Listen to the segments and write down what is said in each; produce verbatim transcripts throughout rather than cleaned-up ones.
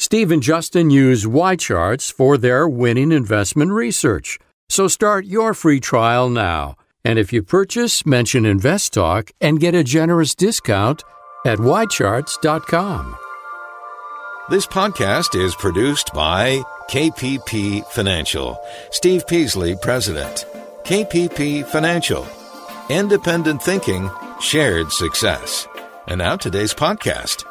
Steve and Justin use Y-Charts for their winning investment research. So start your free trial now. And if you purchase, mention InvestTalk and get a generous discount at y charts dot com. This podcast is produced by K P P Financial. Steve Peasley, President. K P P Financial. Independent thinking, shared success. And now today's podcast.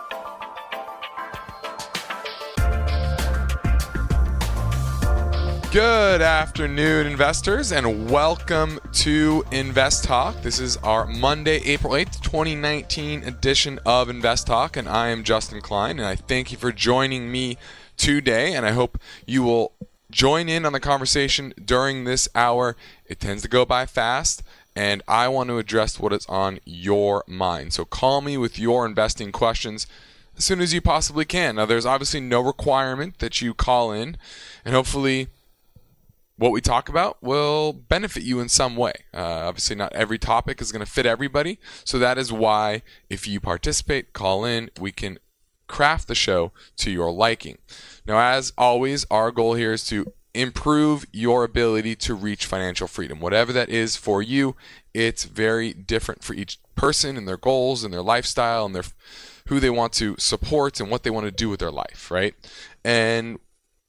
Good afternoon, investors, and welcome to Invest Talk. This is our Monday, April eighth, twenty nineteen edition of Invest Talk, and I am Justin Klein, and I thank you for joining me today, and I hope you will join in on the conversation during this hour. It tends to go by fast, and I want to address what is on your mind. So call me with your investing questions as soon as you possibly can. Now, there's obviously no requirement that you call in, and hopefully what we talk about will benefit you in some way. Uh, obviously, not every topic is going to fit everybody. So that is why if you participate, call in, we can craft the show to your liking. Now, as always, our goal here is to improve your ability to reach financial freedom. Whatever that is for you, it's very different for each person and their goals and their lifestyle and their who they want to support and what they want to do with their life, right? And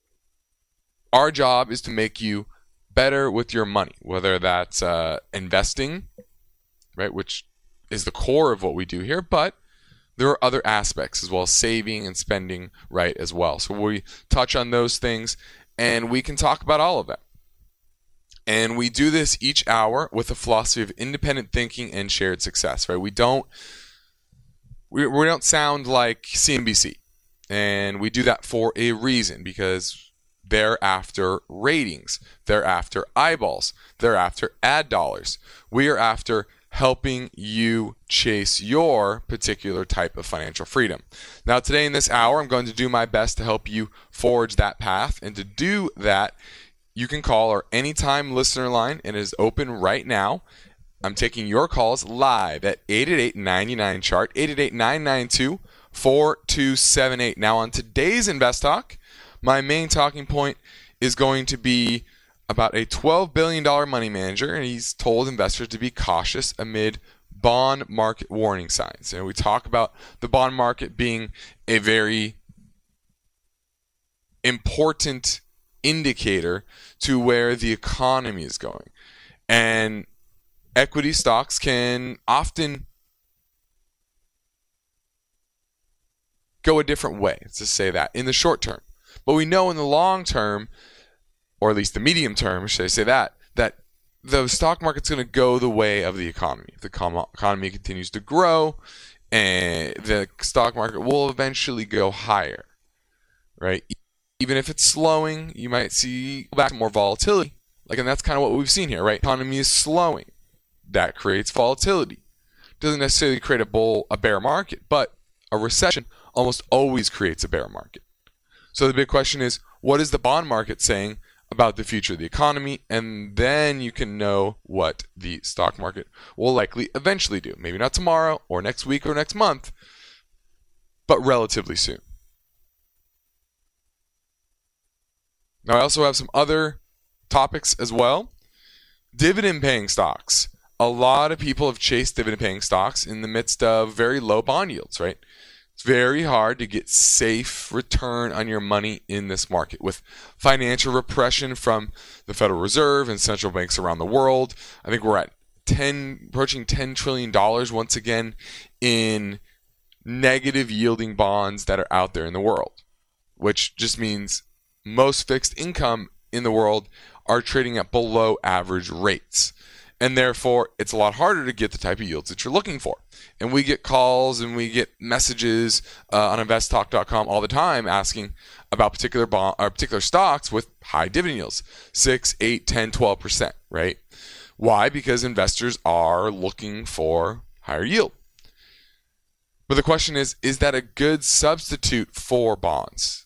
our job is to make you better with your money, whether that's uh, investing, right, which is the core of what we do here, but there are other aspects as well, saving and spending right as well. So we touch on those things, and we can talk about all of that. And we do this each hour with a philosophy of independent thinking and shared success, right? We don't we, we don't sound like C N B C, and we do that for a reason, because they're after ratings. They're after eyeballs. They're after ad dollars. We are after helping you chase your particular type of financial freedom. Now, today in this hour, I'm going to do my best to help you forge that path. And to do that, you can call our anytime listener line, and it is open right now. I'm taking your calls live at eight eight eight, nine nine, C H A R T, eight eight eight, nine nine two, four two seven eight. Now, on today's Invest Talk, my main talking point is going to be about a twelve billion dollars money manager, and he's told investors to be cautious amid bond market warning signs. And we talk about the bond market being a very important indicator to where the economy is going. And equity stocks can often go a different way, let's just say that, in the short term. But we know in the long term, or at least the medium term, should I say that, that the stock market's going to go the way of the economy. If the com- economy continues to grow, and the stock market will eventually go higher, right? Even if it's slowing, you might see back to more volatility. Like, and that's kind of what we've seen here, right? Economy is slowing. That creates volatility. Doesn't necessarily create a bull, a bear market, but a recession almost always creates a bear market. So the big question is, what is the bond market saying about the future of the economy? And then you can know what the stock market will likely eventually do. Maybe not tomorrow or next week or next month, but relatively soon. Now, I also have some other topics as well. Dividend-paying stocks. A lot of people have chased dividend-paying stocks in the midst of very low bond yields, right? It's very hard to get safe return on your money in this market with financial repression from the Federal Reserve and central banks around the world. I think we're at ten, approaching ten trillion dollars once again in negative yielding bonds that are out there in the world, which just means most fixed income in the world are trading at below average rates. And therefore, it's a lot harder to get the type of yields that you're looking for. And we get calls and we get messages uh, on invest talk dot com all the time asking about particular bond, or particular stocks with high dividend yields, six, eight, ten, twelve percent, right? Why? Because investors are looking for higher yield. But the question is, is that a good substitute for bonds?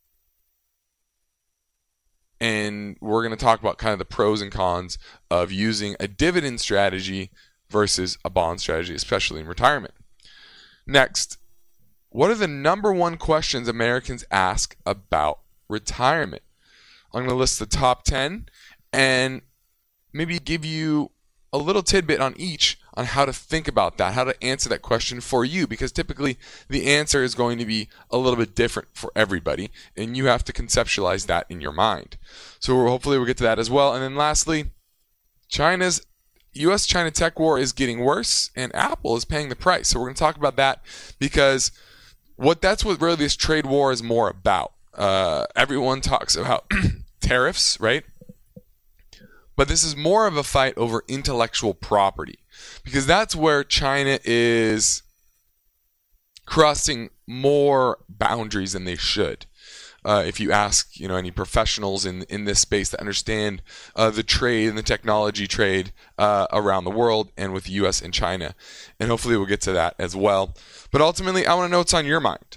And we're going to talk about kind of the pros and cons of using a dividend strategy versus a bond strategy, especially in retirement. Next, what are the number one questions Americans ask about retirement? I'm going to list the top ten and maybe give you a little tidbit on each on how to think about that, how to answer that question for you, because typically the answer is going to be a little bit different for everybody, and you have to conceptualize that in your mind. So hopefully we'll get to that as well. And then lastly, China's U S China tech war is getting worse, and Apple is paying the price. So we're going to talk about that because what that's what really this trade war is more about. Uh, everyone talks about tariffs, right? But this is more of a fight over intellectual property, because that's where China is crossing more boundaries than they should. Uh, if you ask, you know, any professionals in in this space that understand uh, the trade and the technology trade uh, around the world and with the U S and China, and hopefully we'll get to that as well. But ultimately, I want to know what's on your mind.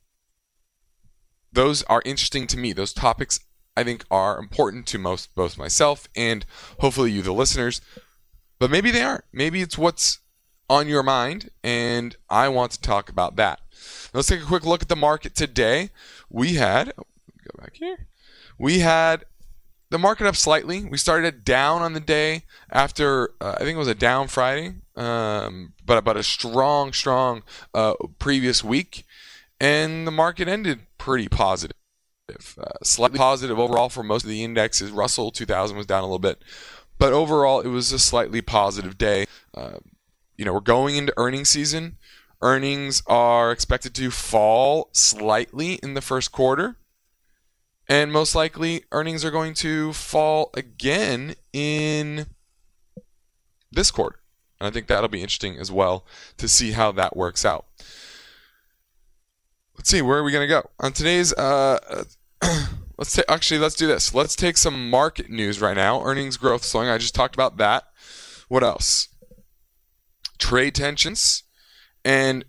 Those are interesting to me. Those topics I think are important to most, both myself and hopefully you, the listeners. But maybe they aren't. Maybe it's what's on your mind, and I want to talk about that. Let's take a quick look at the market today. We had, oh, go back here. We had the market up slightly. We started down on the day after, uh, I think it was a down Friday, um, but, but a strong, strong uh, previous week. And the market ended pretty positive. Uh, slightly positive overall for most of the indexes. Russell two thousand was down a little bit, but overall it was a slightly positive day. Uh, you know, we're going into earnings season. Earnings are expected to fall slightly in the first quarter, and most likely earnings are going to fall again in this quarter. And I think that'll be interesting as well to see how that works out. Let's see, where are we going to go on today's? Uh, let's ta- actually let's do this. Let's take some market news right now. Earnings growth slowing. I just talked about that. What else? Trade tensions, and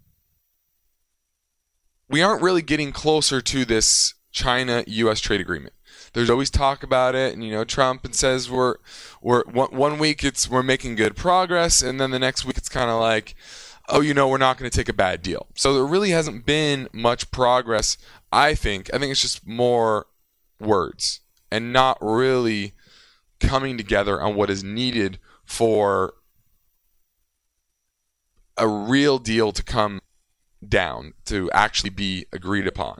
we aren't really getting closer to this China-U S trade agreement. There's always talk about it, and you know, Trump and says we're we're one, one week it's we're making good progress, and then the next week it's kind of like, oh, you know, we're not going to take a bad deal. So there really hasn't been much progress, I think. I think it's just more words and not really coming together on what is needed for a real deal to come down, to actually be agreed upon.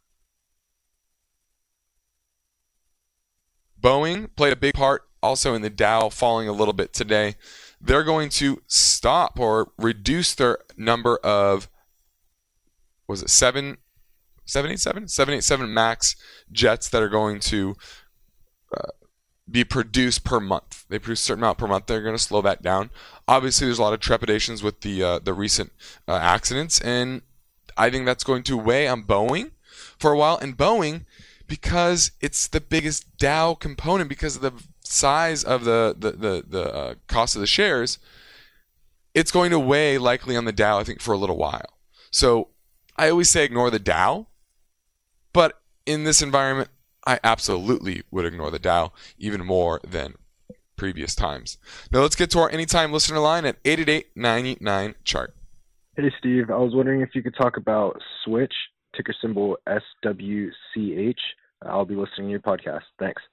Boeing played a big part also in the Dow falling a little bit today. They're going to stop or reduce their number of, was it seven, seven eighty-seven, seven eighty-seven MAX jets that are going to uh, be produced per month. They produce a certain amount per month. They're going to slow that down. Obviously, there's a lot of trepidations with the uh, the recent uh, accidents, and I think that's going to weigh on Boeing for a while. And Boeing, because it's the biggest Dow component, because of the size of the the the, the uh, cost of the shares, it's going to weigh likely on the Dow, I think, for a little while. So I always say ignore the Dow, but in this environment, I absolutely would ignore the Dow even more than previous times. Now let's get to our anytime listener line at eight eight eight, nine eight nine, chart. Hey Steve, I was wondering if you could talk about Switch, ticker symbol S W C H. I'll be listening to your podcast. Thanks.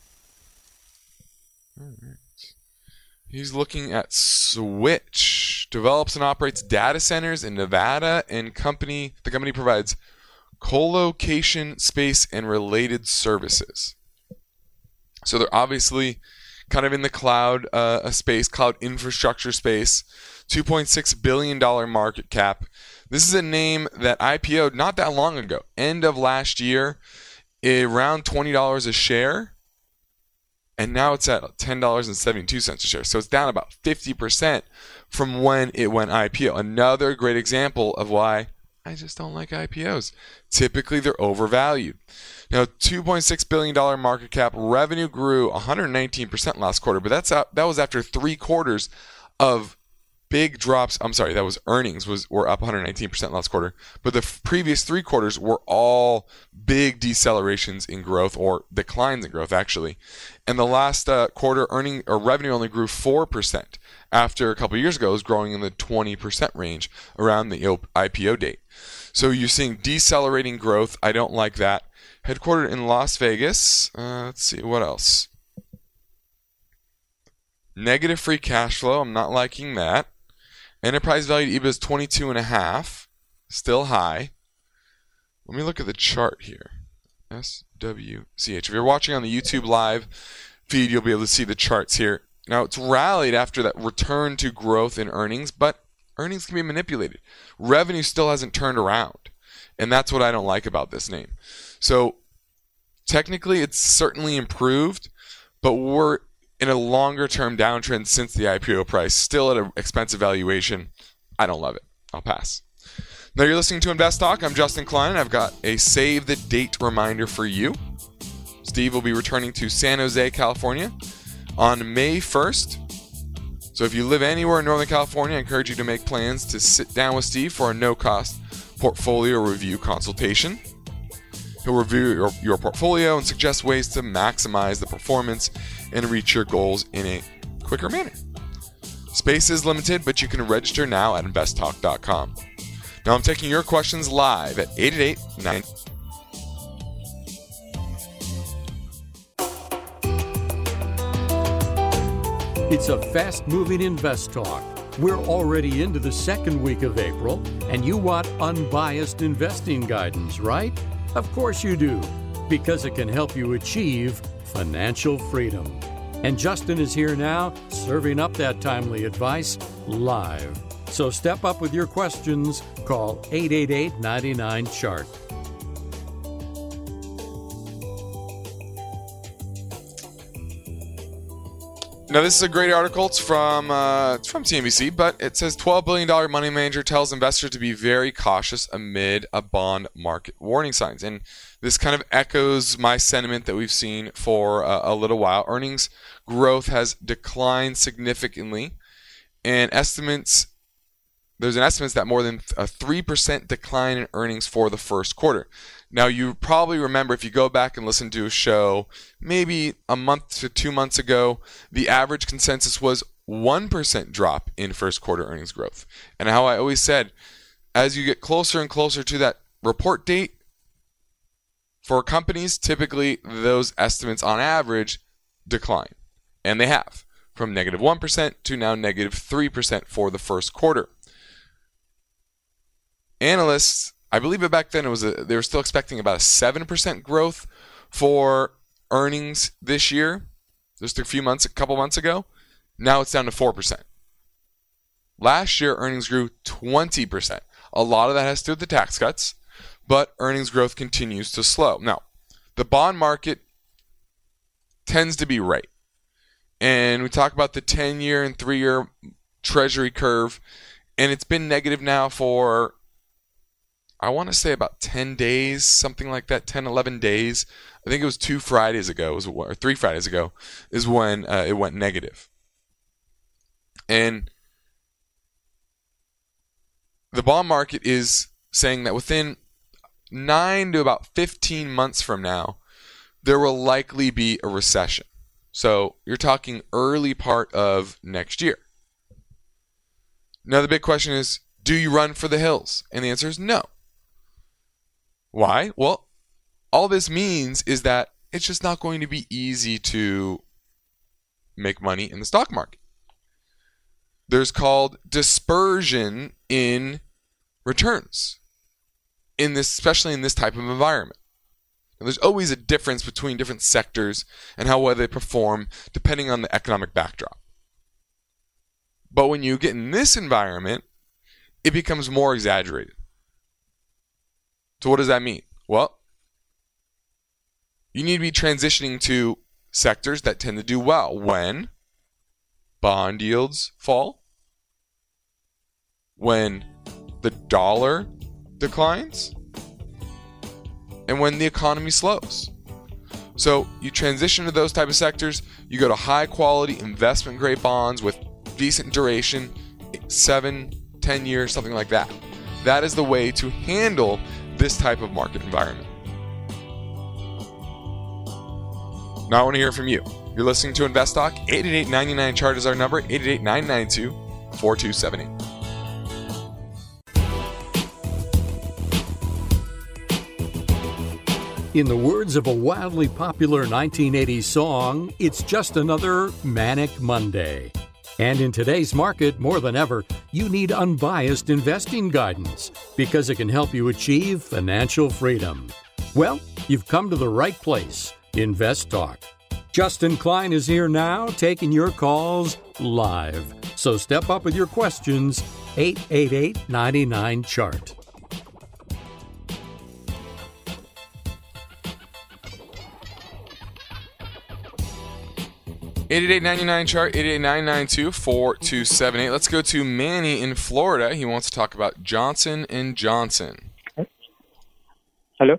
All right. He's looking at Switch. Develops and operates data centers in Nevada, and company the company provides co-location space and related services. So they're obviously kind of in the cloud uh, space, cloud infrastructure space. two point six billion dollars market cap. This is a name that I P O'd not that long ago, end of last year, around twenty dollars a share. And now it's at ten dollars and seventy-two cents a share. So it's down about fifty percent from when it went I P O. Another great example of why I just don't like I P Os. Typically, they're overvalued. Now, two point six billion dollars market cap. Revenue grew one hundred nineteen percent last quarter, but that's out, that was after three quarters of big drops. I'm sorry, that was earnings was were up one hundred nineteen percent last quarter, but the f- previous three quarters were all big decelerations in growth, or declines in growth actually. And the last uh, quarter, earning or revenue only grew four percent after a couple of years ago it was growing in the twenty percent range around the I P O date. So you're seeing decelerating growth. I don't like that. Headquartered in Las Vegas. Uh, let's see, what else? Negative free cash flow. I'm not liking that. Enterprise value to EBITDA is twenty-two and a half. Still high. Let me look at the chart here. S W C H. If you're watching on the YouTube live feed, you'll be able to see the charts here. Now, it's rallied after that return to growth in earnings, but earnings can be manipulated. Revenue still hasn't turned around, and that's what I don't like about this name. So, technically, it's certainly improved, but we're in a longer-term downtrend since the I P O price, still at an expensive valuation. I don't love it. I'll pass. Now you're listening to Invest Talk. I'm Justin Klein. I've got a save the date reminder for you. Steve will be returning to San Jose, California on May first. So if you live anywhere in Northern California, I encourage you to make plans to sit down with Steve for a no-cost portfolio review consultation. He'll review your, your portfolio and suggest ways to maximize the performance and reach your goals in a quicker manner. Space is limited, but you can register now at invest talk dot com. Now I'm taking your questions live at eight eight eight nine. It's a fast-moving Invest Talk. We're already into the second week of April, and you want unbiased investing guidance, right? Of course you do, because it can help you achieve financial freedom. And Justin is here now, serving up that timely advice live. So step up with your questions. Call eight eight eight, nine nine, C H A R T. Now, this is a great article. It's from uh, it's from C N B C, but it says twelve billion dollars money manager tells investors to be very cautious amid a bond market warning signs. And this kind of echoes my sentiment that we've seen for uh, a little while. Earnings growth has declined significantly, and estimates there's an estimate that more than a three percent decline in earnings for the first quarter. Now, you probably remember, if you go back and listen to a show maybe a month to two months ago, the average consensus was one percent drop in first quarter earnings growth. And how I always said, as you get closer and closer to that report date, for companies, typically those estimates on average decline. And they have, from negative one percent to now negative three percent for the first quarter. Analysts, I believe it back then, it was a, they were still expecting about a seven percent growth for earnings this year, just a few months, a couple months ago. Now it's down to four percent. Last year, earnings grew twenty percent. A lot of that has to do with the tax cuts, but earnings growth continues to slow. Now, the bond market tends to be right. And we talk about the ten-year and three-year Treasury curve, and it's been negative now for, I want to say, about ten days, something like that, ten, eleven days. I think it was two Fridays ago, was, or three Fridays ago, is when uh, it went negative. And the bond market is saying that within nine to about fifteen months from now, there will likely be a recession. So you're talking early part of next year. Now the big question is, do you run for the hills? And the answer is no. Why? Well, all this means is that it's just not going to be easy to make money in the stock market. There's called dispersion in returns, in this, especially in this type of environment. And there's always a difference between different sectors and how well they perform depending on the economic backdrop. But when you get in this environment, it becomes more exaggerated. So what does that mean? Well, you need to be transitioning to sectors that tend to do well when bond yields fall, when the dollar declines, and when the economy slows. So you transition to those type of sectors, you go to high quality investment grade bonds with decent duration, seven, ten years, something like that. That is the way to handle this type of market environment. Now I want to hear from you. You're listening to Invest Talk. eight eight eight, nine nine, C H A R T is our number. eight eight eight, nine nine two, four two seven eight. In the words of a wildly popular nineteen eighties song, it's just another Manic Monday. And in today's market, more than ever, you need unbiased investing guidance because it can help you achieve financial freedom. Well, you've come to the right place. Invest Talk. Justin Klein is here now, taking your calls live. So step up with your questions, eight eight eight, nine nine, chart. eight eight eight, nine nine, chart, eight eight eight, nine nine two, four two seven eight. Let's go to Manny in Florida. He wants to talk about Johnson and Johnson. Hello?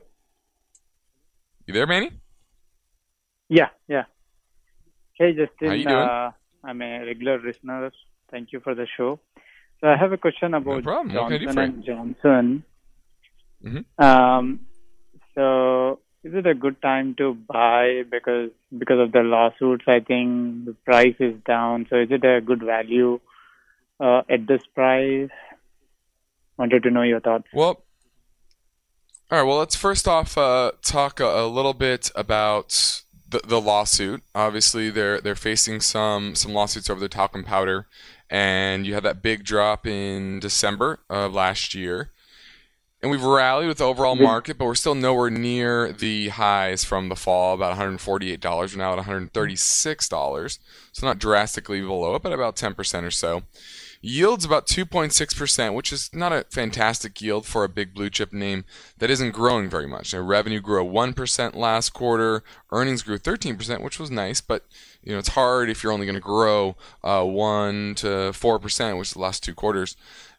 You there, Manny? Yeah, yeah. Hey, Justin. How you doing? Uh, I'm a regular listener. Thank you for the show. So I have a question about No problem. What can I do Johnson for you? and Johnson. Mm-hmm. Um, so is it a good time to buy because because of the lawsuits? I think the price is down. So is it a good value uh, at this price? Wanted to know your thoughts. Well, all right. Well, let's first off uh, talk a, a little bit about the, the lawsuit. Obviously, they're they're facing some some lawsuits over the talcum powder, and you had that big drop in December of last year. And we've rallied with the overall market, but we're still nowhere near the highs from the fall, about one hundred forty-eight dollars. We're now at one hundred thirty-six dollars, so not drastically below it, but about ten percent or so. Yield's about two point six percent, which is not a fantastic yield for a big blue chip name that isn't growing very much. Now, revenue grew one percent last quarter. Earnings grew thirteen percent, which was nice, but you know it's hard if you're only going to grow uh, one to four percent, which is the last two quarters,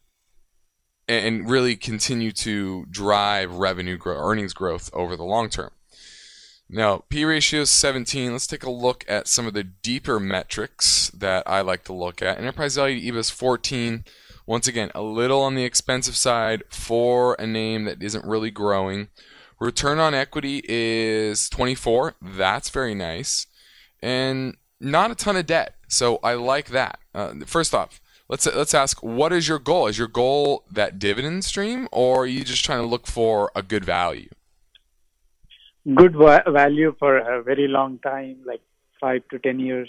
and really continue to drive revenue growth, earnings growth over the long term. Now, P ratio is seventeen. Let's take a look at some of the deeper metrics that I like to look at. Enterprise value to E B I is fourteen. Once again, a little on the expensive side for a name that isn't really growing. Return on equity is twenty-four. That's very nice. And not a ton of debt. So I like that. Uh, first off, Let's let's ask, what is your goal? Is your goal that dividend stream, or are you just trying to look for a good value? Good va- value for a very long time, like five to ten years.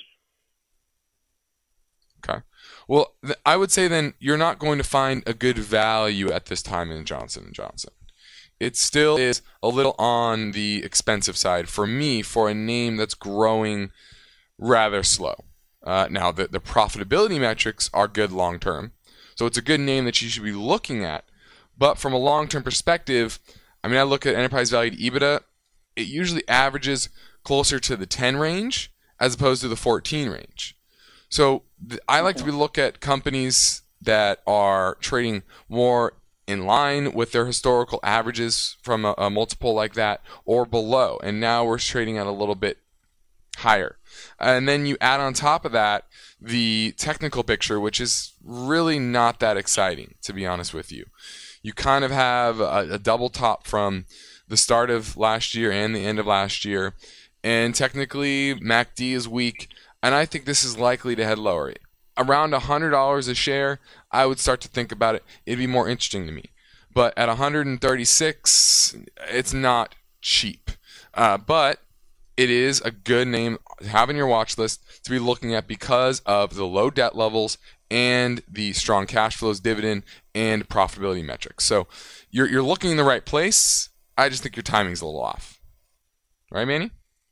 Okay. Well, th- I would say then you're not going to find a good value at this time in Johnson and Johnson. It still is a little on the expensive side for me for a name that's growing rather slow. Uh, now, the, the profitability metrics are good long-term, so it's a good name that you should be looking at. But from a long-term perspective, I mean, I look at enterprise value to EBITDA, it usually averages closer to the ten range as opposed to the fourteen range. So th- I like to be look at companies that are trading more in line with their historical averages from a, a multiple like that or below, and now we're trading at a little bit higher. And then you add on top of that the technical picture, which is really not that exciting, to be honest with you. You kind of have a, a double top from the start of last year and the end of last year. And technically, M A C D is weak, and I think this is likely to head lower. Around one hundred dollars a share, I would start to think about it. It'd be more interesting to me. But at one hundred thirty-six, it's not cheap. Uh, but it is a good name to have in your watch list to be looking at because of the low debt levels and the strong cash flows, dividend, and profitability metrics. So you're you're looking in the right place. I just think your timing's a little off. Right, Manny?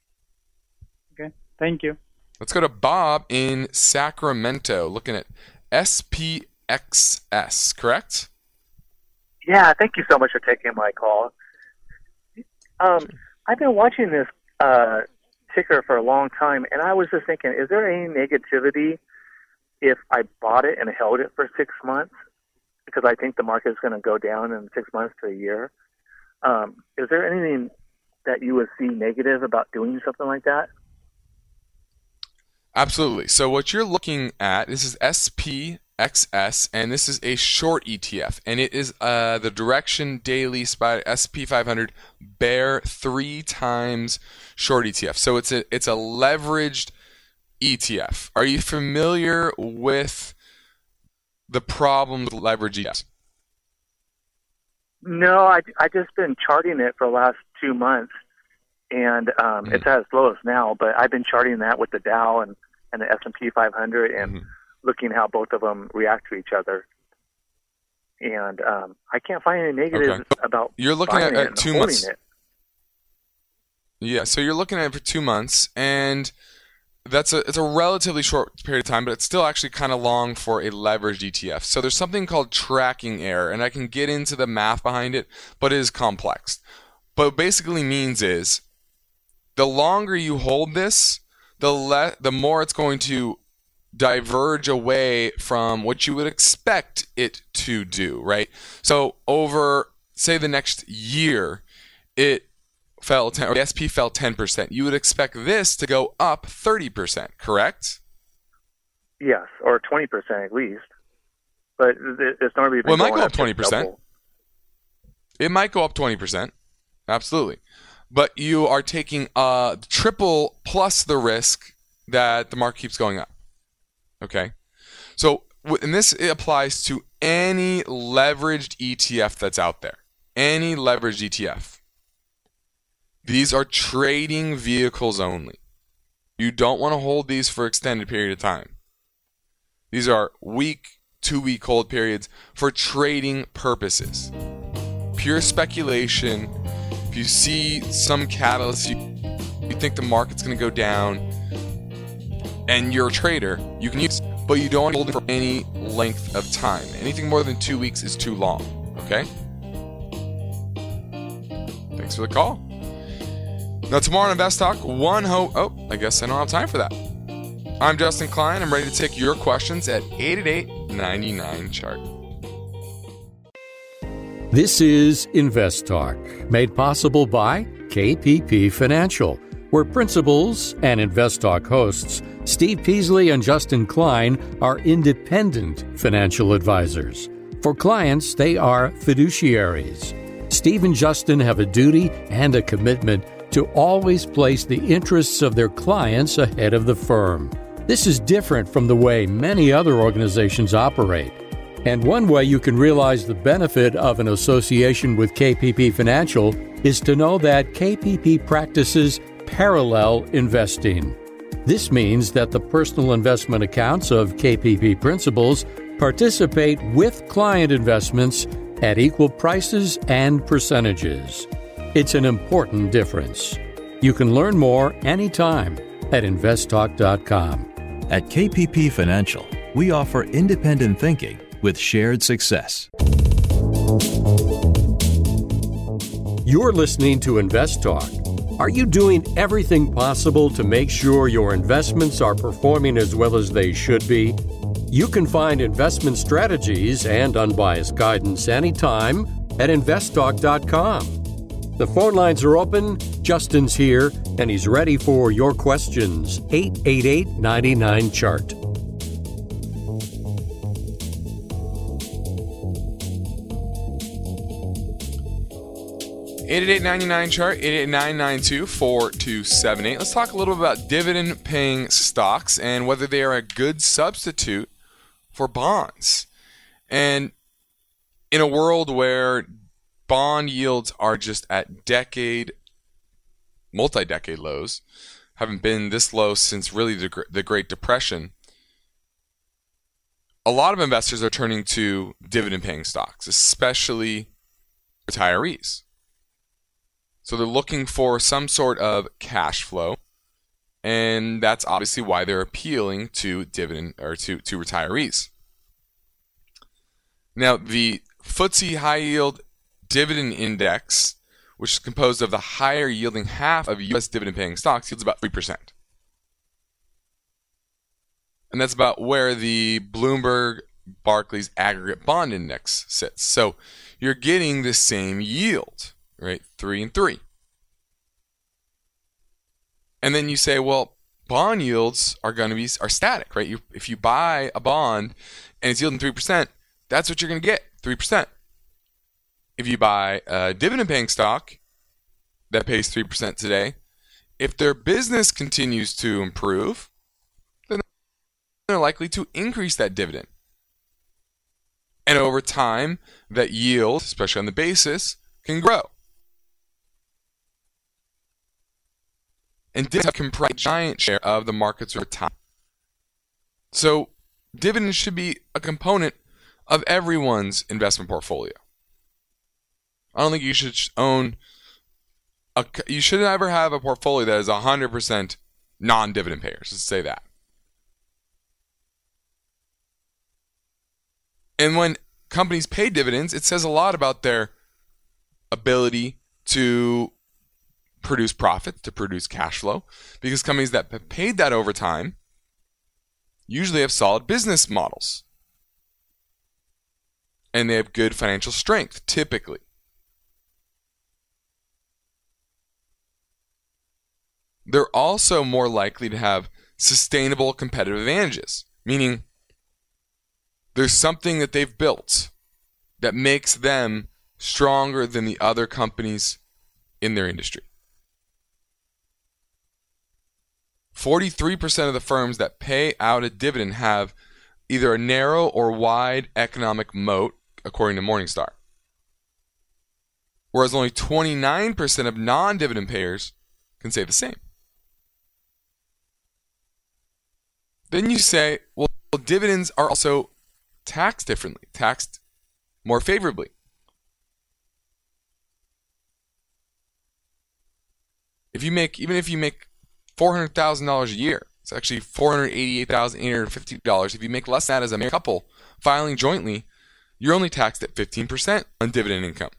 Okay, thank you. Let's go to Bob in Sacramento, looking at S P X S, correct? Yeah, thank you so much for taking my call. Um, I've been watching this uh, ticker for a long time, and I was just thinking, is there any negativity if I bought it and held it for six months? Because I think the market is going to go down in six months to a year. Um, is there anything that you would see negative about doing something like that? Absolutely. So what you're looking at, this is S P X S, and this is a short E T F, and it is uh, the Direction Daily Spy S P five hundred Bear three times short E T F. So it's a it's a leveraged E T F. Are you familiar with the problem with leveraged E T Fs? No, I I just been charting it for the last two months, and um, Mm-hmm. it's at its lowest now. But I've been charting that with the Dow and, and the S and P five hundred and Mm-hmm. looking how both of them react to each other. And um, I can't find any negatives Okay. about You're looking buying at, it at and two holding months. it. Yeah, so you're looking at it for two months, and that's a it's a relatively short period of time, but it's still actually kind of long for a leveraged E T F. So there's something called tracking error, and I can get into the math behind it, but it is complex. But what it basically means is the longer you hold this, the le- the more it's going to diverge away from what you would expect it to do, right? So over, say, the next year, it fell ten, or the S and P fell ten percent. You would expect this to go up thirty percent, correct? Yes, or twenty percent at least. But it- it's normally been Well, it might going go up to twenty percent. double. It might go up twenty percent. Absolutely. But you are taking uh, triple plus the risk that the market keeps going up. Okay? So, and this applies to any leveraged E T F that's out there. Any leveraged E T F. These are trading vehicles only. You don't want to hold these for extended period of time. These are week, two-week hold periods for trading purposes. Pure speculation. If you see some catalyst, you, you think the market's going to go down, and you're a trader, you can use, but you don't hold it for any length of time. Anything more than two weeks is too long. Okay? Thanks for the call. Now tomorrow on Invest Talk, one ho- oh, I guess I don't have time for that. I'm Justin Klein. I'm ready to take your questions at eight eight eight, nine nine, chart. This is Invest Talk, made possible by K P P Financial, where principals and Invest Talk hosts Steve Peasley and Justin Klein are independent financial advisors. For clients, they are fiduciaries. Steve and Justin have a duty and a commitment to always place the interests of their clients ahead of the firm. This is different from the way many other organizations operate. And one way you can realize the benefit of an association with K P P Financial is to know that K P P practices parallel investing. This means that the personal investment accounts of K P P principals participate with client investments at equal prices and percentages. It's an important difference. You can learn more anytime at invest talk dot com. At K P P Financial, we offer independent thinking with shared success. You're listening to Invest Talk. Are you doing everything possible to make sure your investments are performing as well as they should be? You can find investment strategies and unbiased guidance anytime at invest talk dot com. The phone lines are open. Justin's here, and he's ready for your questions. eight eight eight, nine nine, chart. eight eight eight, nine nine, chart, eight eight eight, nine nine two, four two seven eight. Let's talk a little bit about dividend-paying stocks and whether they are a good substitute for bonds. And in a world where bond yields are just at decade, multi-decade lows, haven't been this low since really the, the Great Depression, a lot of investors are turning to dividend-paying stocks, especially retirees. So they're looking for some sort of cash flow, and that's obviously why they're appealing to dividend or to, to retirees. Now, the F T S E High Yield Dividend Index, which is composed of the higher yielding half of U S dividend-paying stocks, yields about three percent. And that's about where the Bloomberg Barclays Aggregate Bond Index sits. So you're getting the same yield, right? Three and three. And then you say, well, bond yields are going to be are static, right? You, if you buy a bond and it's yielding three percent, that's what you're going to get, three percent. If you buy a dividend-paying stock that pays three percent today, if their business continues to improve, then they're likely to increase that dividend. And over time, that yield, especially on the basis, can grow. and dividends have comprised a giant share of the markets over time. So dividends should be a component of everyone's investment portfolio. I don't think you should own a, you should never have a portfolio that is one hundred percent non-dividend payers. Let's say that. And when companies pay dividends, it says a lot about their ability to produce profits, to produce cash flow, because companies that have paid that over time usually have solid business models. And they have good financial strength, typically. They're also more likely to have sustainable competitive advantages, meaning there's something that they've built that makes them stronger than the other companies in their industry. forty-three percent of the firms that pay out a dividend have either a narrow or wide economic moat, according to Morningstar. Whereas only twenty-nine percent of non-dividend payers can say the same. Then you say, well, dividends are also taxed differently, taxed more favorably. If you make, even if you make four hundred thousand dollars a year, it's actually four hundred eighty-eight thousand eight hundred fifty dollars. If you make less than that as a married couple filing jointly, you're only taxed at fifteen percent on dividend income.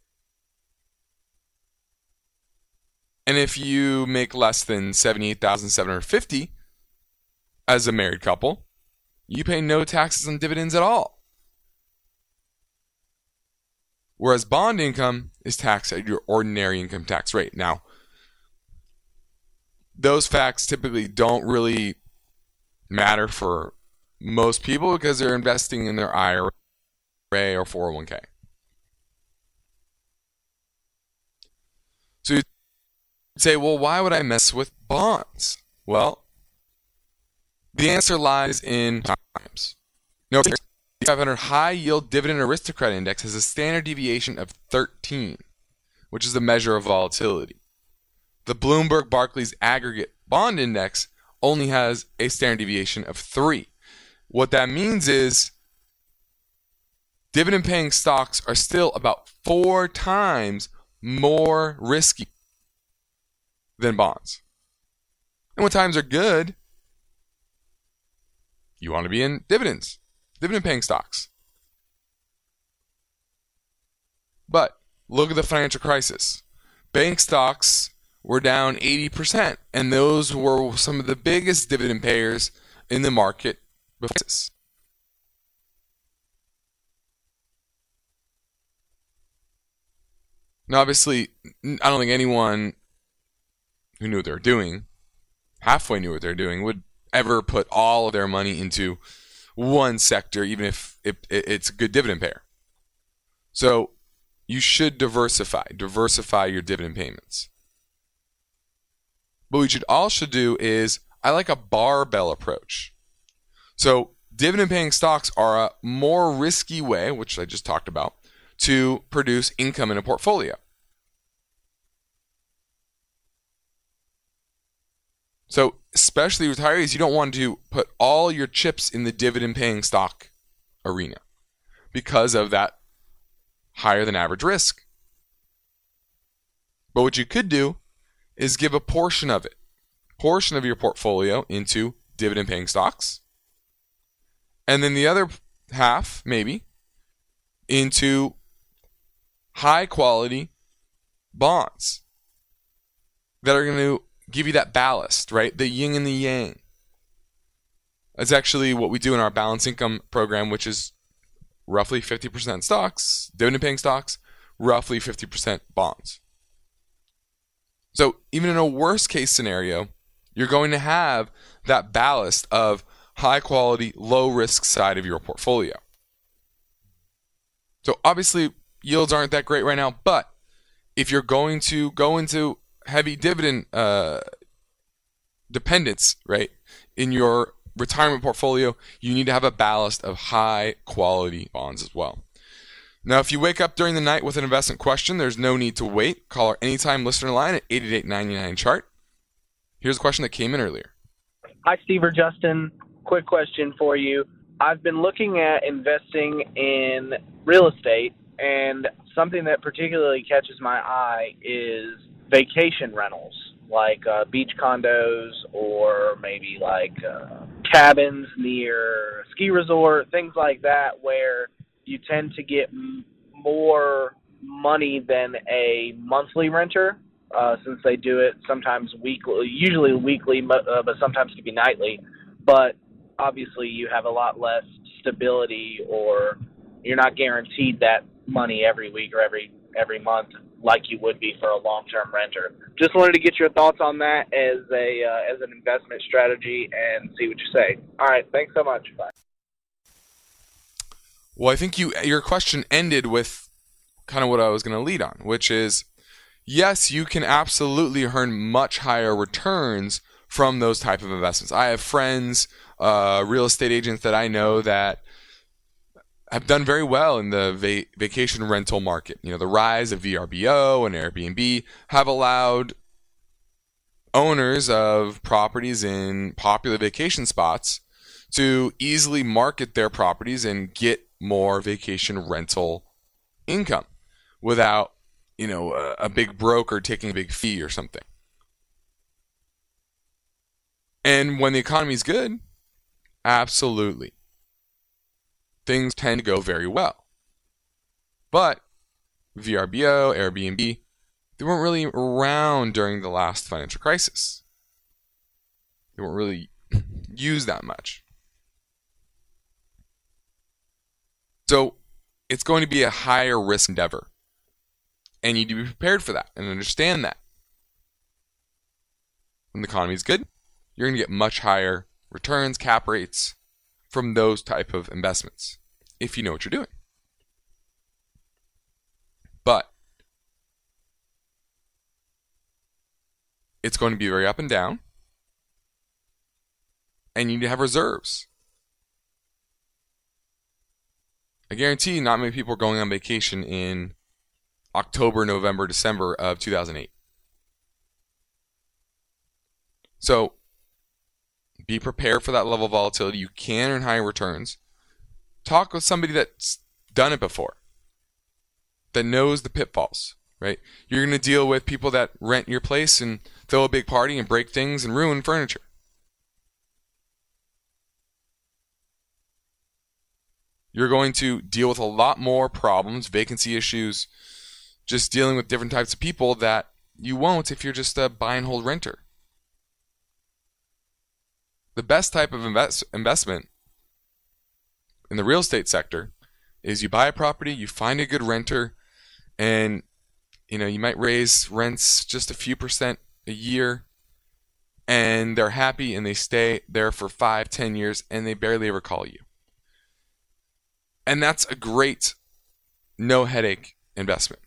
And if you make less than seventy-eight thousand seven hundred fifty dollars as a married couple, you pay no taxes on dividends at all. Whereas bond income is taxed at your ordinary income tax rate. Now, those facts typically don't really matter for most people because they're investing in their I R A or four oh one k. So you say, well, why would I mess with bonds? Well, the answer lies in times. No, the five hundred High Yield Dividend Aristocrat Index has a standard deviation of thirteen, which is a measure of volatility. The Bloomberg Barclays Aggregate Bond Index only has a standard deviation of three. What that means is dividend-paying stocks are still about four times more risky than bonds. And when times are good, you want to be in dividends, dividend-paying stocks. But look at the financial crisis. Bank stocks were down eighty percent, and those were some of the biggest dividend payers in the market before this. Now, obviously, I don't think anyone who knew what they were doing, halfway knew what they were doing, would ever put all of their money into one sector, even if it, it, it's a good dividend payer. So you should diversify, diversify your dividend payments. But what you should also do is, I like a barbell approach. So dividend paying stocks are a more risky way, which I just talked about, to produce income in a portfolio. So especially retirees, you don't want to put all your chips in the dividend-paying stock arena because of that higher than average risk. But what you could do is give a portion of it, portion of your portfolio into dividend-paying stocks, and then the other half, maybe, into high-quality bonds that are going to give you that ballast, right? The yin and the yang. That's actually what we do in our balanced income program, which is roughly fifty percent stocks, dividend-paying stocks, roughly fifty percent bonds. So even in a worst-case scenario, you're going to have that ballast of high-quality, low-risk side of your portfolio. So obviously, yields aren't that great right now, but if you're going to go into heavy dividend uh, dependence, right, in your retirement portfolio, you need to have a ballast of high-quality bonds as well. Now, if you wake up during the night with an investment question, there's no need to wait. Call our Anytime Listener line at eight eight eight, nine nine, chart. Here's a question that came in earlier. Hi, Steve or Justin. Quick question for you. I've been looking at investing in real estate, and something that particularly catches my eye is vacation rentals, like uh, beach condos or maybe like uh, cabins near a ski resort, things like that, where you tend to get m- more money than a monthly renter, uh, since they do it sometimes weekly, usually weekly, but, uh, but sometimes it can be nightly. But obviously you have a lot less stability, or you're not guaranteed that money every week or every every month like you would be for a long-term renter. Just wanted to get your thoughts on that as a uh, as an investment strategy and see what you say. All right, thanks so much. Bye. Well, I think you your question ended with kind of what I was going to lead on, which is, yes, you can absolutely earn much higher returns from those type of investments. I have friends, uh, real estate agents that I know that have done very well in the va- vacation rental market. You know, the rise of V R B O and Airbnb have allowed owners of properties in popular vacation spots to easily market their properties and get more vacation rental income without, you know, a, a big broker taking a big fee or something. And when the economy is good, absolutely, things tend to go very well. But V R B O, Airbnb, they weren't really around during the last financial crisis. They weren't really used that much. So it's going to be a higher risk endeavor. And you need to be prepared for that and understand that. When the economy is good, you're going to get much higher returns, cap rates from those type of investments, if you know what you're doing. But it's going to be very up and down, and you need to have reserves. I guarantee you not many people are going on vacation in October, November, December of two thousand eight. So be prepared for that level of volatility. You can earn higher returns. Talk with somebody that's done it before, that knows the pitfalls, right? You're going to deal with people that rent your place and throw a big party and break things and ruin furniture. You're going to deal with a lot more problems, vacancy issues, just dealing with different types of people that you won't if you're just a buy and hold renter. The best type of invest- investment in the real estate sector is you buy a property, you find a good renter, and you know you might raise rents just a few percent a year, and they're happy and they stay there for five, ten years, and they barely ever call you. And that's a great no headache investment.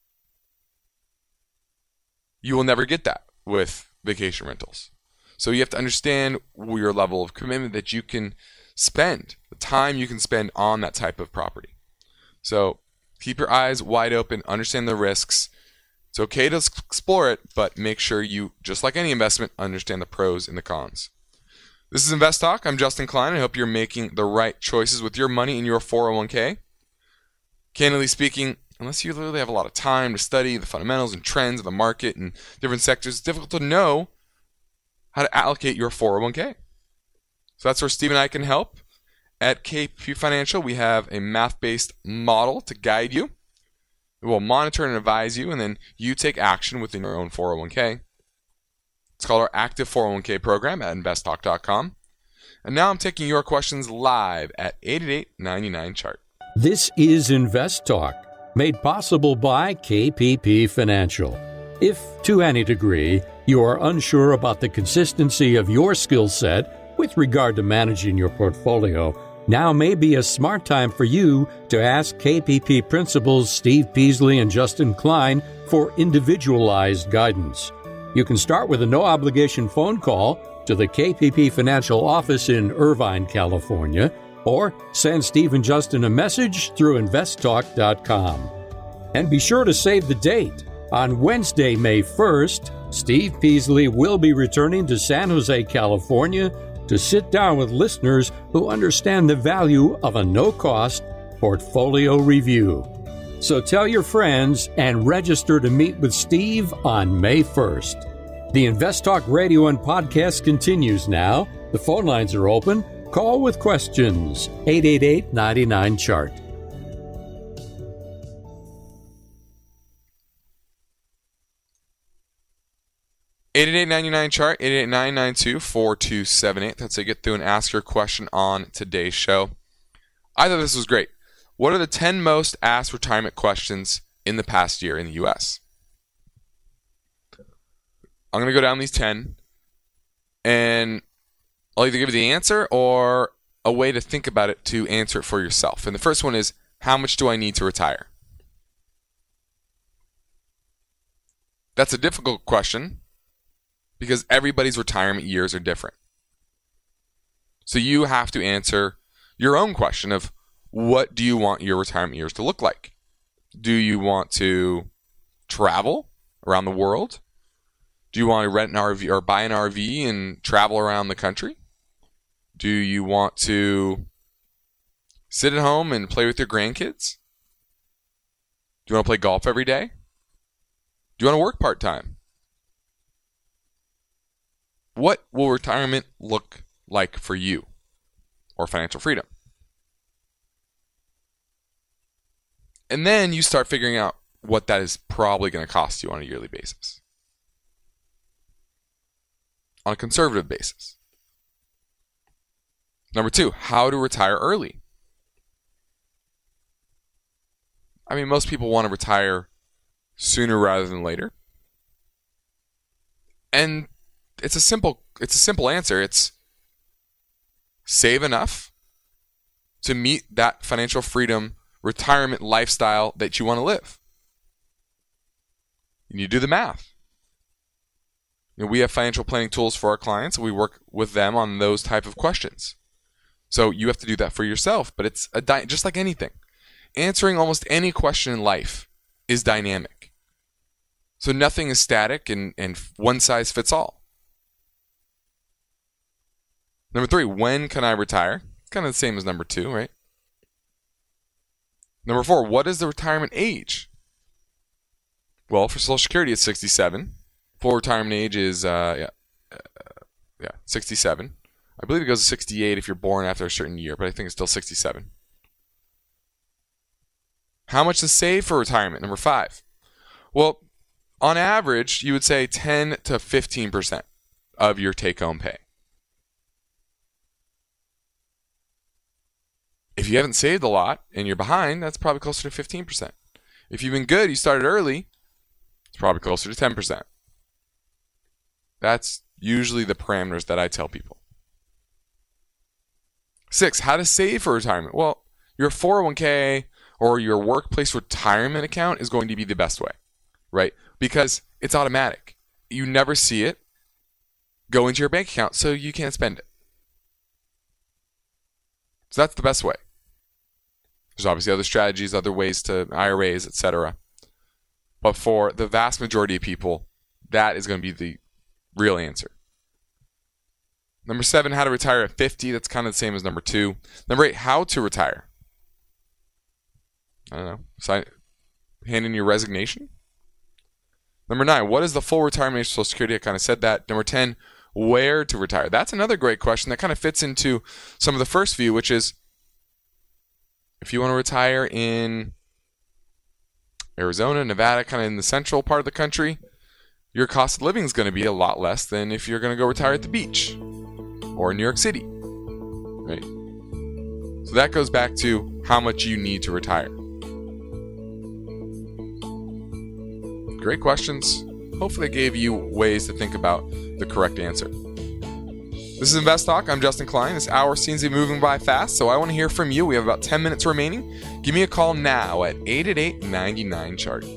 You will never get that with vacation rentals. So you have to understand your level of commitment that you can spend, the time you can spend on that type of property. So keep your eyes wide open, understand the risks. It's okay to explore it, but make sure you, just like any investment, understand the pros and the cons. This is Invest Talk. I'm Justin Klein. I hope you're making the right choices with your money in your four oh one k. Candidly speaking, unless you literally have a lot of time to study the fundamentals and trends of the market and different sectors, it's difficult to know how to allocate your four oh one k. So that's where Steve and I can help. At K P P Financial, we have a math-based model to guide you. We will monitor and advise you, and then you take action within your own four oh one k. It's called our Active four oh one k program at invest talk dot com. And now I'm taking your questions live at eight eight eight, nine nine, C H A R T. This is Invest Talk, made possible by K P P Financial. If, to any degree, you are unsure about the consistency of your skill set with regard to managing your portfolio, now may be a smart time for you to ask K P P principals Steve Peasley and Justin Klein for individualized guidance. You can start with a no-obligation phone call to the K P P Financial office in Irvine, California, or send Steve and Justin a message through invest talk dot com. And be sure to save the date. On Wednesday, May first, Steve Peasley will be returning to San Jose, California to sit down with listeners who understand the value of a no-cost portfolio review. So tell your friends and register to meet with Steve on May first. The Invest Talk radio and podcast continues now. The phone lines are open. Call with questions. eight eight eight, nine nine, chart. eight eight eight, nine nine, chart, eight eight eight, nine nine two, four two seven eight. That's how you get through and ask your question on today's show. I thought this was great. What are the ten most asked retirement questions in the past year in the U S? I'm going to go down these ten, and I'll either give you the answer or a way to think about it to answer it for yourself. And the first one is, how much do I need to retire? That's a difficult question because everybody's retirement years are different. So you have to answer your own question of, what do you want your retirement years to look like? Do you want to travel around the world? Do you want to rent an R V or buy an R V and travel around the country? Do you want to sit at home and play with your grandkids? Do you want to play golf every day? Do you want to work part-time? What will retirement look like for you or financial freedom? And then you start figuring out what that is probably going to cost you on a yearly basis. On a conservative basis. Number two, how to retire early. I mean, most people want to retire sooner rather than later. And it's a simple it's a simple answer. It's save enough to meet that financial freedom retirement lifestyle that you want to live. And you do the math. You know, we have financial planning tools for our clients, and we work with them on those type of questions. So you have to do that for yourself, but it's a di- just like anything. Answering almost any question in life is dynamic. So nothing is static and, and one size fits all. Number three, when can I retire? It's kind of the same as number two, right? Number four, what is the retirement age? Well, for Social Security, it's sixty-seven. Full retirement age is uh, yeah, uh, yeah, sixty-seven. I believe it goes to sixty-eight if you're born after a certain year, but I think it's still sixty-seven. How much to save for retirement? Number five. Well, on average, you would say ten to fifteen percent of your take-home pay. If you haven't saved a lot and you're behind, that's probably closer to fifteen percent. If you've been good, you started early, it's probably closer to ten percent. That's usually the parameters that I tell people. Six, how to save for retirement. Well, your four oh one k or your workplace retirement account is going to be the best way, right? Because it's automatic. You never see it go into your bank account, so you can't spend it. So that's the best way. There's obviously other strategies, other ways to I R As, et cetera. But for the vast majority of people, that is going to be the real answer. Number seven, how to retire at fifty. That's kind of the same as number two. Number eight, how to retire. I don't know. Sign, hand in your resignation. Number nine, what is the full retirement age of Social Security? I kind of said that. Number ten, where to retire. That's another great question that kind of fits into some of the first view, which is if you want to retire in Arizona, Nevada, kind of in the central part of the country, your cost of living is going to be a lot less than if you're going to go retire at the beach or in New York City, right? So that goes back to how much you need to retire. Great questions. Hopefully, they gave you ways to think about the correct answer. This is Invest Talk. I'm Justin Klein. This hour seems to be moving by fast, so I want to hear from you. We have about ten minutes remaining. Give me a call now at eight eight eight, nine nine, chart.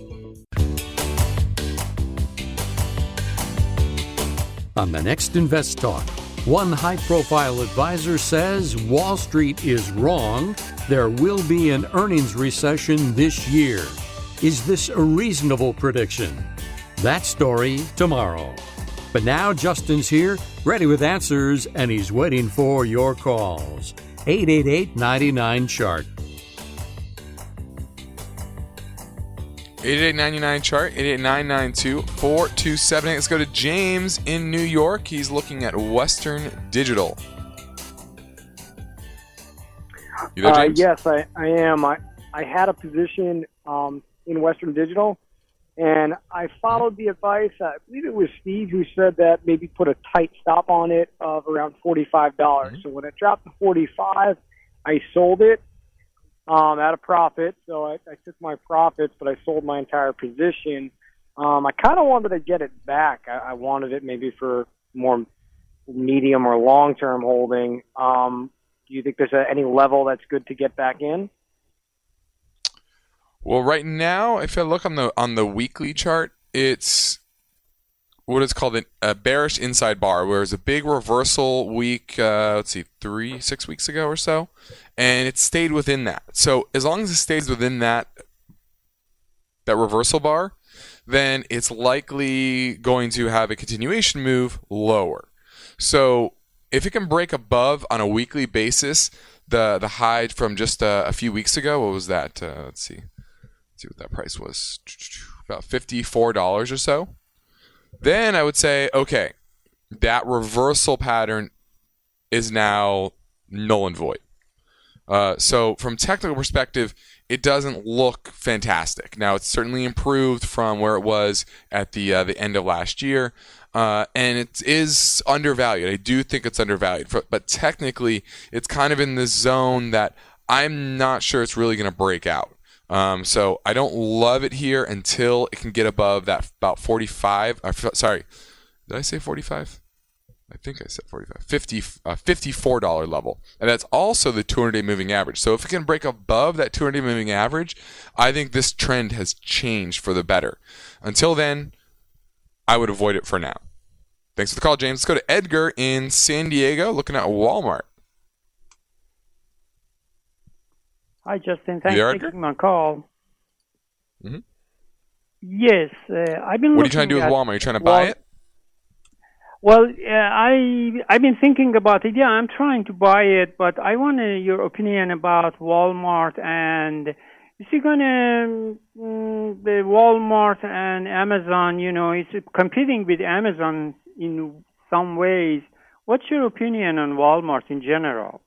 On the next Invest Talk, one high-profile advisor says Wall Street is wrong. There will be an earnings recession this year. Is this a reasonable prediction? That story tomorrow. But now Justin's here, ready with answers, and he's waiting for your calls. eight eight eight, nine nine, chart. eight eight eight, nine nine, chart, eight eight nine nine two, four two seven eight. Let's go to James in New York. He's looking at Western Digital. You there, uh, James? yes, I, I am. I, I had a position um, in Western Digital, and I followed the advice. I believe it was Steve who said that maybe put a tight stop on it of around forty-five dollars. Mm-hmm. So when it dropped to forty-five dollars, I sold it um, at a profit. So I, I took my profits, but I sold my entire position. Um, I kind of wanted to get it back. I, I wanted it maybe for more medium or long-term holding. Um, do you think there's a, any level that's good to get back in? Well, right now, if I look on the on the weekly chart, it's what is called an, a bearish inside bar, where it's a big reversal week, uh, let's see, three, six weeks ago or so, and it stayed within that. So as long as it stays within that that reversal bar, then it's likely going to have a continuation move lower. So if it can break above on a weekly basis the the high from just a, a few weeks ago, what was that? Uh, let's see. Let's see what that price was. About fifty-four dollars or so. Then I would say, okay, that reversal pattern is now null and void. Uh, so from technical perspective, it doesn't look fantastic. Now, it's certainly improved from where it was at the uh, the end of last year, uh, and it is undervalued. I do think it's undervalued, but technically, it's kind of in this zone that I'm not sure it's really going to break out. Um, so I don't love it here until it can get above that about forty-five. Uh, sorry, did I say forty-five? I think I said forty-five. fifty, uh, fifty-four dollars level. And that's also the two hundred day moving average. So if it can break above that two hundred day moving average, I think this trend has changed for the better. Until then, I would avoid it for now. Thanks for the call, James. Let's go to Edgar in San Diego, looking at Walmart. Hi, Justin. Thanks there, for taking my call. Mm-hmm. Yes, uh, I've been. What are you trying to do with Walmart? Are you trying to buy Wal- it? Well, uh, I I've been thinking about it. Yeah, I'm trying to buy it, but I want uh, your opinion about Walmart. And is it gonna um, the Walmart and Amazon? You know, it's competing with Amazon in some ways. What's your opinion on Walmart in general?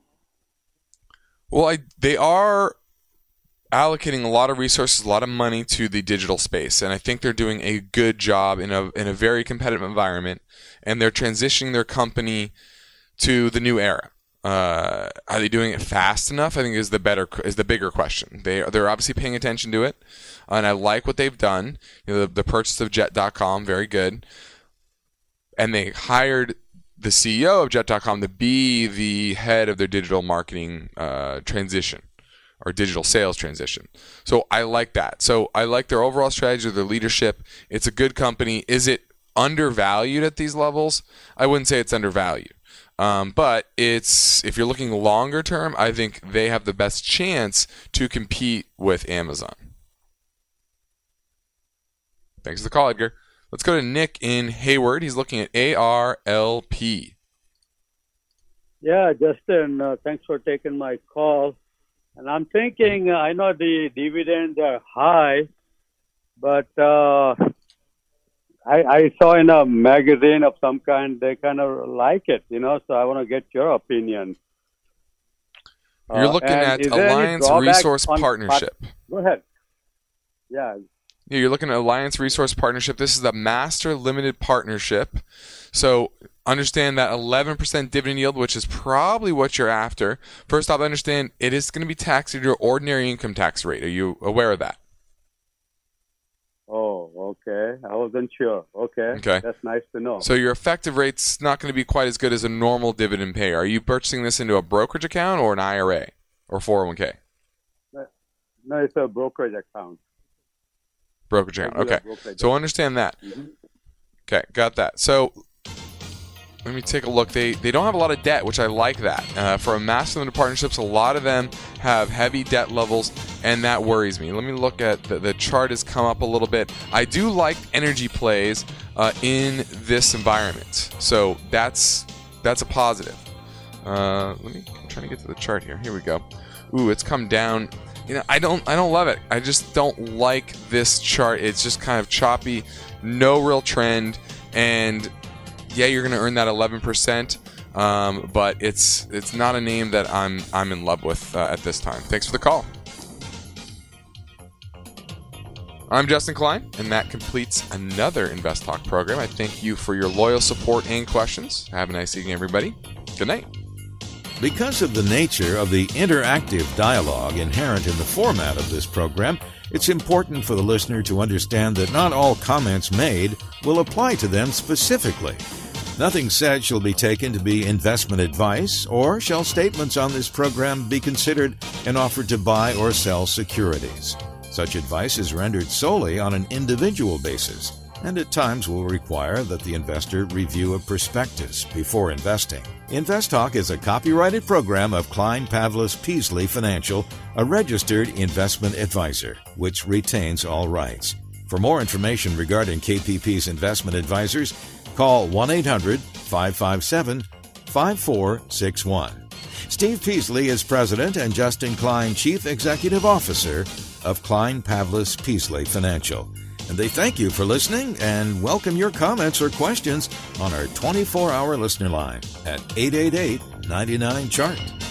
Well, I, they are allocating a lot of resources, a lot of money to the digital space, and I think they're doing a good job in a in a very competitive environment, and they're transitioning their company to the new era. Uh, are they doing it fast enough? I think is the better is the bigger question. They they're obviously paying attention to it, and I like what they've done. You know, the, the purchase of Jet dot com, very good, and they hired the C E O of Jet dot com to be the head of their digital marketing uh, transition or digital sales transition. So I like that. So I like their overall strategy, their leadership. It's a good company. Is it undervalued at these levels? I wouldn't say it's undervalued. Um, but it's if you're looking longer term, I think they have the best chance to compete with Amazon. Thanks for the call, Edgar. Let's go to Nick in Hayward. He's looking at A R L P. Yeah, Justin, uh, thanks for taking my call. And I'm thinking, uh, I know the dividends are high, but uh, I, I saw in a magazine of some kind, they kind of like it, you know, so I want to get your opinion. You're looking uh, at Alliance Resource Partnership. Part- Go ahead. Yeah. Yeah, you're looking at Alliance Resource Partnership. This is a master limited partnership. So understand that eleven percent dividend yield, which is probably what you're after. First off, understand it is going to be taxed at your ordinary income tax rate. Are you aware of that? Oh, okay. I wasn't sure. Okay. Okay. That's nice to know. So your effective rate's not going to be quite as good as a normal dividend payer. Are you purchasing this into a brokerage account or an I R A or four oh one k? No, it's a brokerage account. Brokerage account. Okay. So understand that. Mm-hmm. Okay, got that. So let me take a look. They they don't have a lot of debt, which I like that. Uh, for a massive limited partnerships, a lot of them have heavy debt levels, and that worries me. Let me look at the, the chart has come up a little bit. I do like energy plays uh, in this environment, so that's that's a positive. Uh, let me I'm trying to get to the chart here. Here we go. Ooh, it's come down. You know, I don't I don't love it. I just don't like this chart. It's just kind of choppy, no real trend, and yeah, you're going to earn that eleven percent, um, but it's it's not a name that I'm I'm in love with uh, at this time. Thanks for the call. I'm Justin Klein, and that completes another Invest Talk program. I thank you for your loyal support and questions. Have a nice evening, everybody. Good night. Because of the nature of the interactive dialogue inherent in the format of this program, it's important for the listener to understand that not all comments made will apply to them specifically. Nothing said shall be taken to be investment advice, or shall statements on this program be considered an offer to buy or sell securities. Such advice is rendered solely on an individual basis, and at times will require that the investor review a prospectus before investing. InvestTalk is a copyrighted program of Klein Pavlis Peasley Financial, a registered investment advisor, which retains all rights. For more information regarding K P P's investment advisors, call one eight hundred five five seven five four six one. Steve Peasley is president and Justin Klein chief executive officer of Klein Pavlis Peasley Financial. And they thank you for listening and welcome your comments or questions on our twenty-four hour listener line at eight eight eight, nine nine, C H A R T.